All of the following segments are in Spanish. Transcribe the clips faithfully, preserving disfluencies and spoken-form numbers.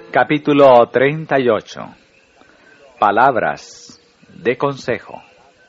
Capítulo treinta y ocho. Palabras de consejo.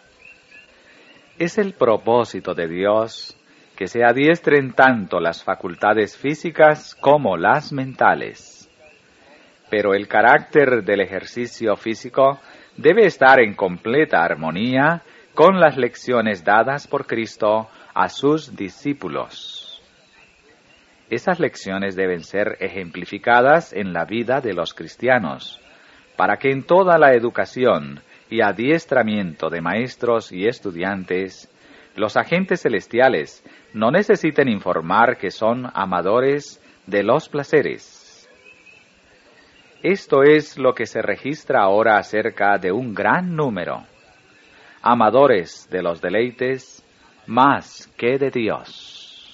Es el propósito de Dios que se adiestren tanto las facultades físicas como las mentales. Pero el carácter del ejercicio físico debe estar en completa armonía con las lecciones dadas por Cristo a sus discípulos. Esas lecciones deben ser ejemplificadas en la vida de los cristianos, para que en toda la educación y adiestramiento de maestros y estudiantes, los agentes celestiales no necesiten informar que son amadores de los placeres. Esto es lo que se registra ahora acerca de un gran número, amadores de los deleites más que de Dios.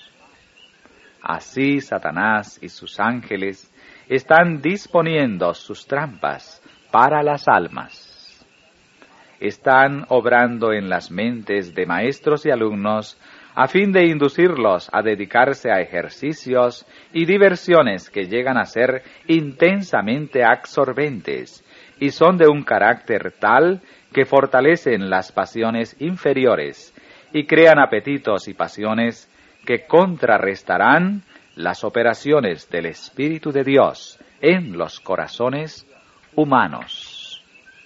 Así Satanás y sus ángeles están disponiendo sus trampas para las almas. Están obrando en las mentes de maestros y alumnos a fin de inducirlos a dedicarse a ejercicios y diversiones que llegan a ser intensamente absorbentes y son de un carácter tal que fortalecen las pasiones inferiores y crean apetitos y pasiones que contrarrestarán las operaciones del Espíritu de Dios en los corazones humanos.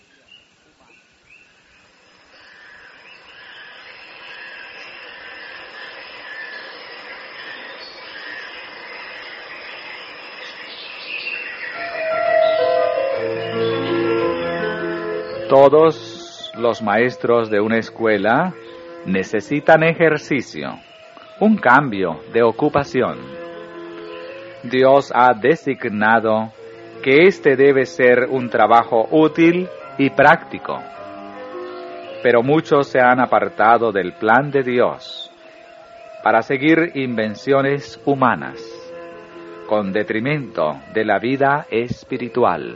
Todos los maestros de una escuela necesitan ejercicio, un cambio de ocupación. Dios ha designado que este debe ser un trabajo útil y práctico. Pero muchos se han apartado del plan de Dios para seguir invenciones humanas, con detrimento de la vida espiritual.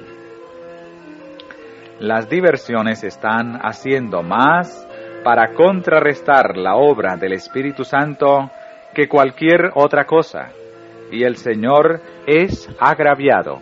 Las diversiones están haciendo más para contrarrestar la obra del Espíritu Santo que cualquier otra cosa, y el Señor es agraviado.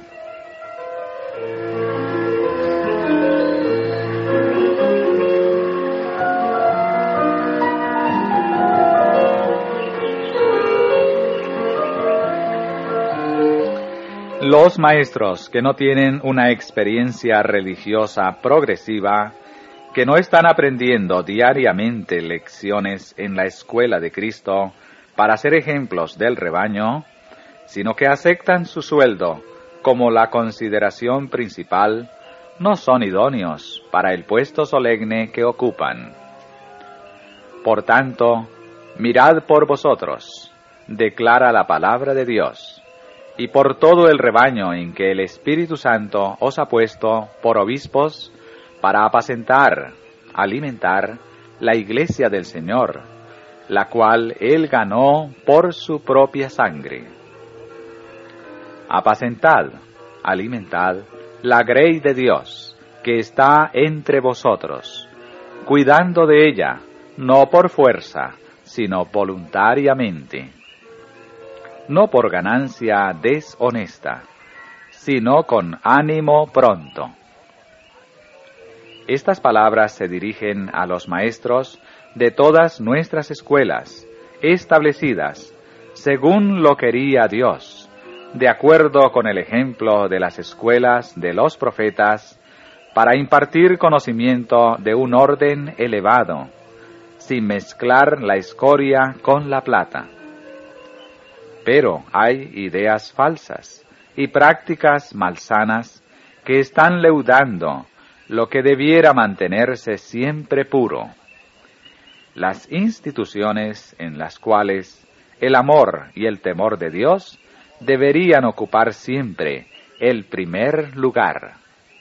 Los maestros que no tienen una experiencia religiosa progresiva, que no están aprendiendo diariamente lecciones en la escuela de Cristo para ser ejemplos del rebaño, sino que aceptan su sueldo como la consideración principal, no son idóneos para el puesto solemne que ocupan. Por tanto, mirad por vosotros, declara la palabra de Dios, y por todo el rebaño en que el Espíritu Santo os ha puesto por obispos, para apacentar, alimentar la iglesia del Señor, la cual Él ganó por su propia sangre. Apacentad, alimentad la grey de Dios, que está entre vosotros, cuidando de ella, no por fuerza, sino voluntariamente, no por ganancia deshonesta, sino con ánimo pronto. Estas palabras se dirigen a los maestros de todas nuestras escuelas, establecidas según lo quería Dios, de acuerdo con el ejemplo de las escuelas de los profetas, para impartir conocimiento de un orden elevado, sin mezclar la escoria con la plata. Pero hay ideas falsas y prácticas malsanas que están leudando lo que debiera mantenerse siempre puro. Las instituciones en las cuales el amor y el temor de Dios deberían ocupar siempre el primer lugar.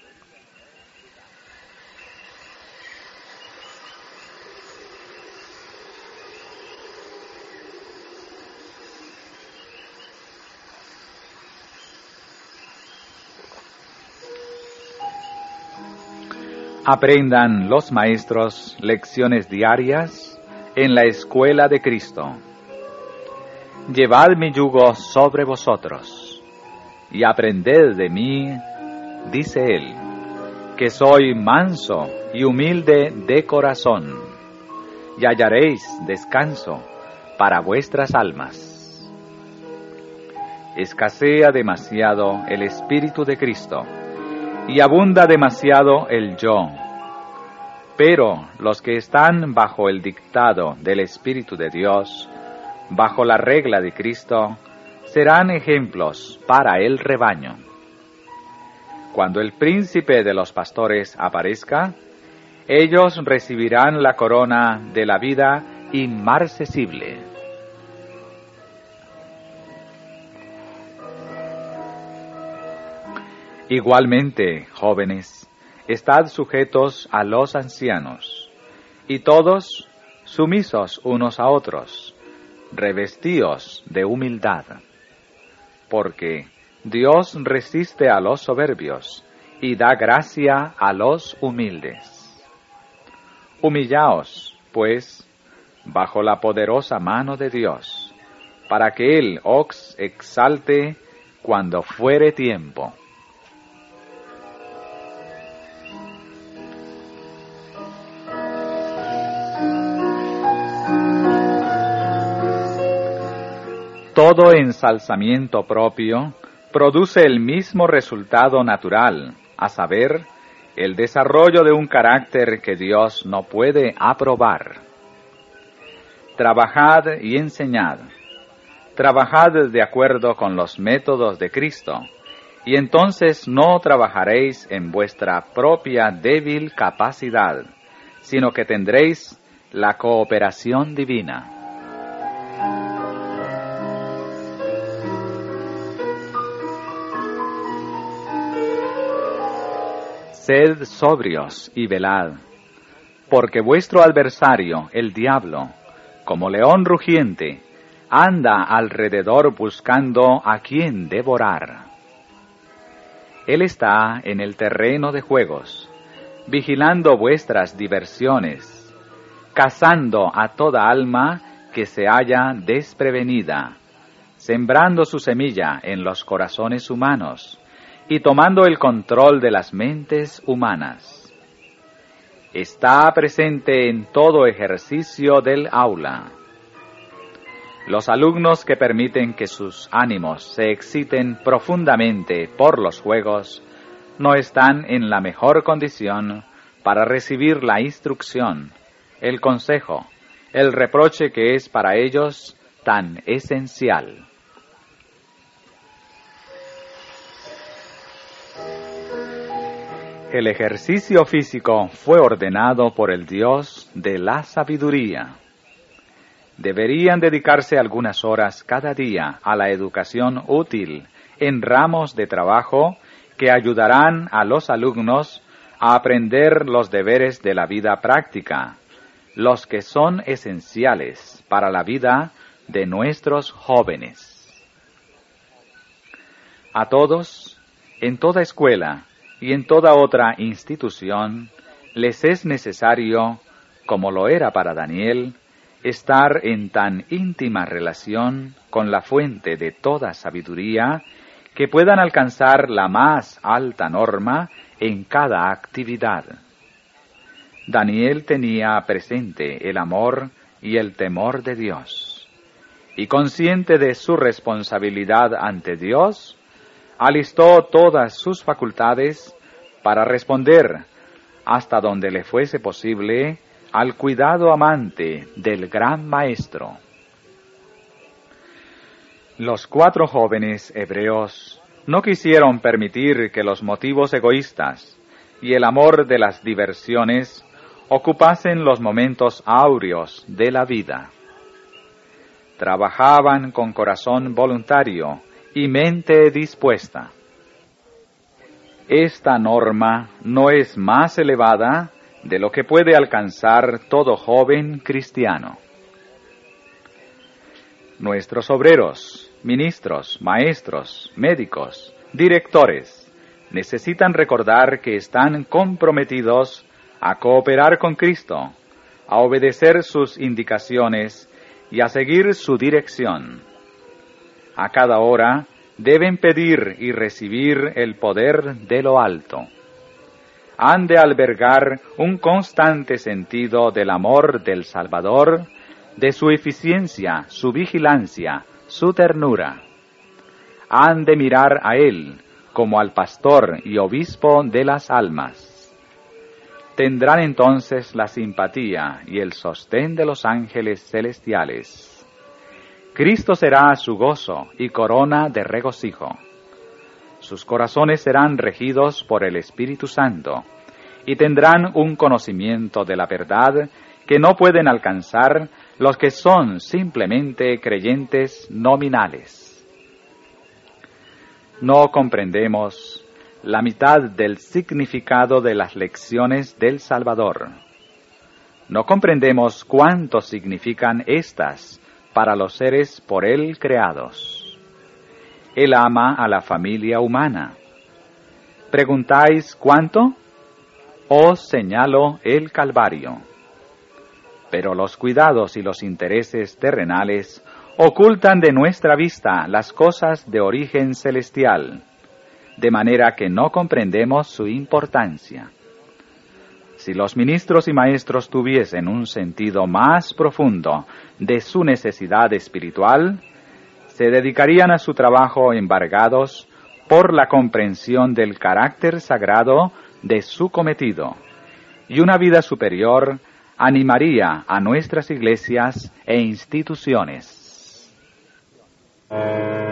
Aprendan los maestros lecciones diarias en la escuela de Cristo. Llevad mi yugo sobre vosotros, y aprended de mí, dice él, que soy manso y humilde de corazón, y hallaréis descanso para vuestras almas. Escasea demasiado el Espíritu de Cristo, y abunda demasiado el yo. Pero los que están bajo el dictado del Espíritu de Dios, bajo la regla de Cristo, serán ejemplos para el rebaño. Cuando el príncipe de los pastores aparezca, ellos recibirán la corona de la vida inmarcesible. Igualmente, jóvenes, estad sujetos a los ancianos, y todos sumisos unos a otros, revestíos de humildad, porque Dios resiste a los soberbios y da gracia a los humildes. Humillaos, pues, bajo la poderosa mano de Dios, para que Él os exalte cuando fuere tiempo. Todo ensalzamiento propio produce el mismo resultado natural, a saber, el desarrollo de un carácter que Dios no puede aprobar. Trabajad y enseñad. Trabajad de acuerdo con los métodos de Cristo, y entonces no trabajaréis en vuestra propia débil capacidad, sino que tendréis la cooperación divina. Sed sobrios y velad, porque vuestro adversario, el diablo, como león rugiente, anda alrededor buscando a quien devorar. Él está en el terreno de juegos, vigilando vuestras diversiones, cazando a toda alma que se halla desprevenida, sembrando su semilla en los corazones humanos, y tomando el control de las mentes humanas. Está presente en todo ejercicio del aula. Los alumnos que permiten que sus ánimos se exciten profundamente por los juegos no están en la mejor condición para recibir la instrucción, el consejo, el reproche que es para ellos tan esencial. El ejercicio físico fue ordenado por el Dios de la sabiduría. Deberían dedicarse algunas horas cada día a la educación útil en ramos de trabajo que ayudarán a los alumnos a aprender los deberes de la vida práctica, los que son esenciales para la vida de nuestros jóvenes. A todos, en toda escuela, y en toda otra institución, les es necesario, como lo era para Daniel, estar en tan íntima relación con la fuente de toda sabiduría que puedan alcanzar la más alta norma en cada actividad. Daniel tenía presente el amor y el temor de Dios, y consciente de su responsabilidad ante Dios, alistó todas sus facultades para responder, hasta donde le fuese posible, al cuidado amante del gran maestro. Los cuatro jóvenes hebreos no quisieron permitir que los motivos egoístas y el amor de las diversiones ocupasen los momentos áureos de la vida. Trabajaban con corazón voluntario y mente dispuesta. Esta norma no es más elevada de lo que puede alcanzar todo joven cristiano. Nuestros obreros, ministros, maestros, médicos, directores, necesitan recordar que están comprometidos a cooperar con Cristo, a obedecer sus indicaciones y a seguir su dirección. A cada hora deben pedir y recibir el poder de lo alto. Han de albergar un constante sentido del amor del Salvador, de su eficiencia, su vigilancia, su ternura. Han de mirar a Él como al pastor y obispo de las almas. Tendrán entonces la simpatía y el sostén de los ángeles celestiales. Cristo será su gozo y corona de regocijo. Sus corazones serán regidos por el Espíritu Santo y tendrán un conocimiento de la verdad que no pueden alcanzar los que son simplemente creyentes nominales. No comprendemos la mitad del significado de las lecciones del Salvador. No comprendemos cuánto significan estas para los seres por Él creados. Él ama a la familia humana. ¿Preguntáis cuánto? Os señalo el Calvario. Pero los cuidados y los intereses terrenales ocultan de nuestra vista las cosas de origen celestial, de manera que no comprendemos su importancia. Si los ministros y maestros tuviesen un sentido más profundo de su necesidad espiritual, se dedicarían a su trabajo embargados por la comprensión del carácter sagrado de su cometido, y una vida superior animaría a nuestras iglesias e instituciones.